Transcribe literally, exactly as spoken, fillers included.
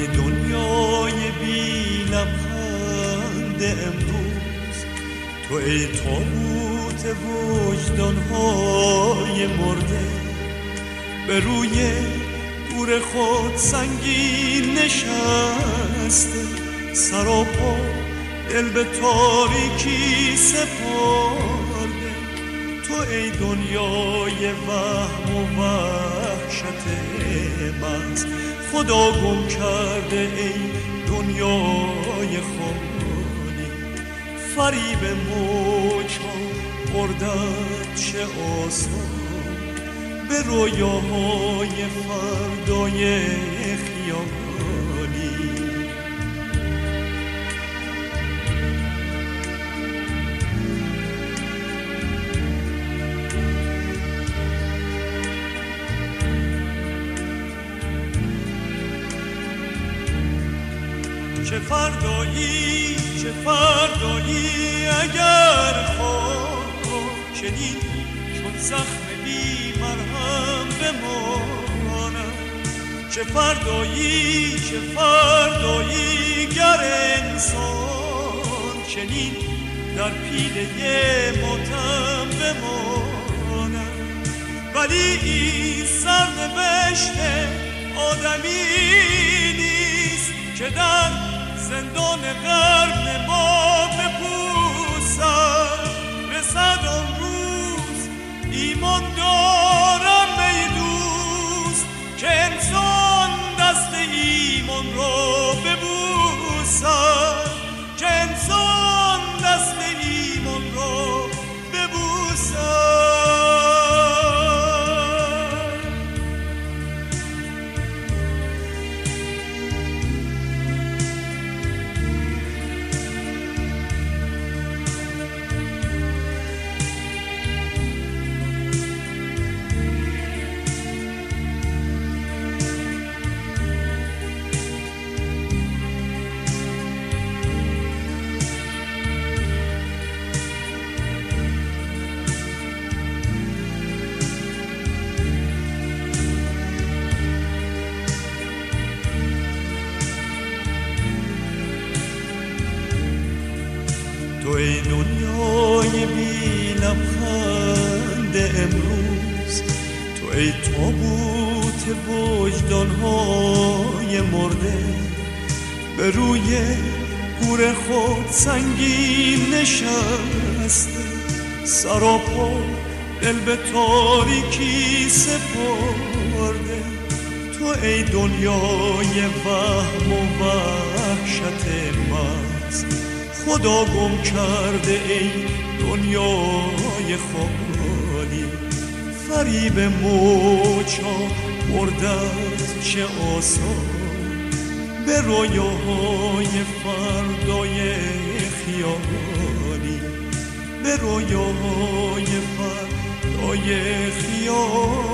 دنیای بی لبخند امروز، تو ای تابوت وجدانهای مرده، به روی گور خود سنگین نشسته، سر و پا دل به تاریکی سپرده. تو ای دنیای وهم و وحشت محض، خدا گم کرده ای دنیای خالی. فریب موج‌ها بردت چه آسان به رویاهای فردای خیالی. چه فردایی چه فردایی اگر خواه چنین چون زخم بی مرهم بمانم. چه فردایی چه فردایی گر انسان چنین در پیله ماتم بمانم. ولی این سرنوشت آدمی نیست که در زندان قرن ما بپوسد. رسد آن روز ایمان دارم ای دوست که انسان دست ایمان را ببوسد، که انسان دست ایمان را ببوسد. تو ای دنیای بی لبخند امروز، تو ای تابوت وجدانهای مرده، به روی گور خود سنگین نشسته، سر و پا دل به تاریکی سپرده. تو ای دنیای وهم و وحشت محض، خدا گم کرده ای دنیای خالی. فریب موج‌ها بردت چه آسان به رویاهای فردای خیالی، به رویاهای فردای خیالی.